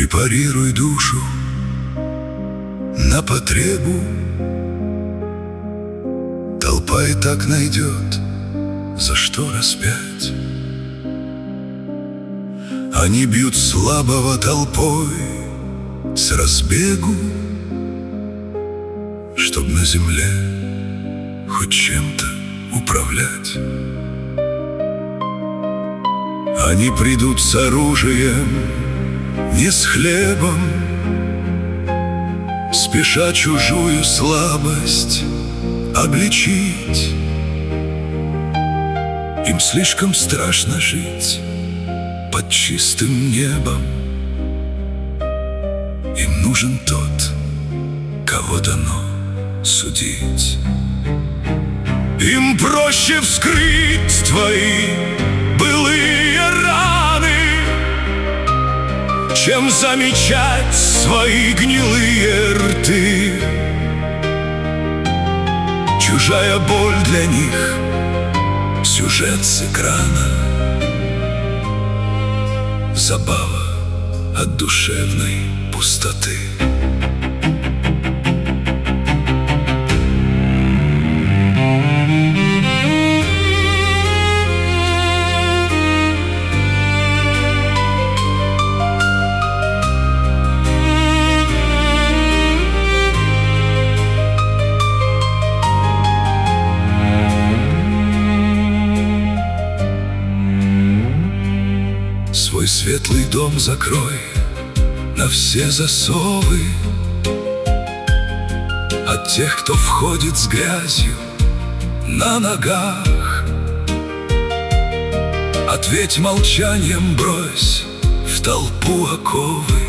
Препарируй душу на потребу. Толпа и так найдет, за что распять. Они бьют слабого толпой с разбегу, чтоб на земле хоть чем-то управлять. Они придут с оружием, не с хлебом, спеша чужую слабость обличить. Им слишком страшно жить под чистым небом. Им нужен тот, кого дано судить. Им проще вскрыть твои былые раны, чем замечать свои гнилые рты. Чужая боль для них — сюжет с экрана, забава от душевной пустоты. Свой светлый дом закрой на все засовы. От тех, кто входит с грязью на ногах, ответь молчанием, брось в толпу оковы.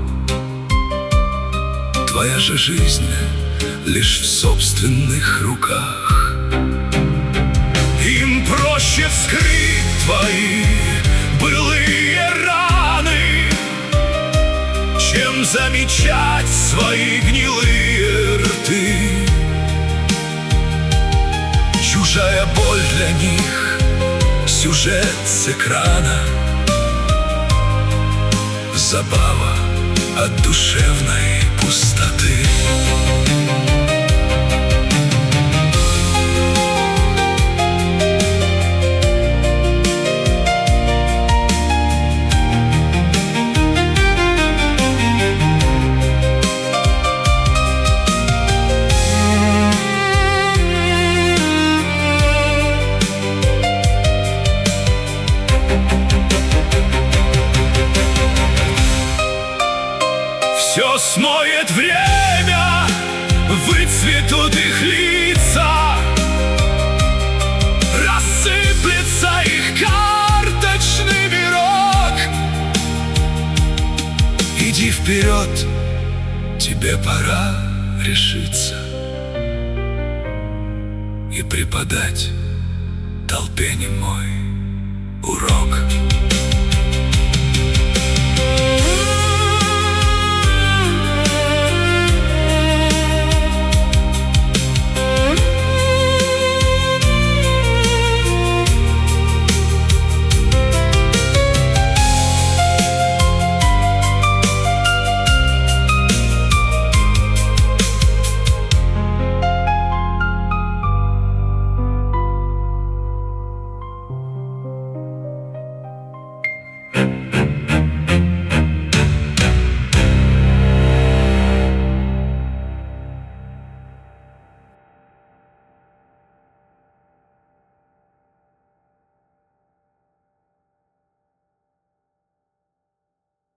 Твоя же жизнь лишь в собственных руках. Им проще вскрыть твои былые раны, чем замечать свои гнилые рты. Чужая боль для них — сюжет с экрана, забава от душевной пустоты. Все смоет время, выцветут их лица, рассыплется их карточный мирок. Иди вперед, тебе пора решиться и преподать толпе немой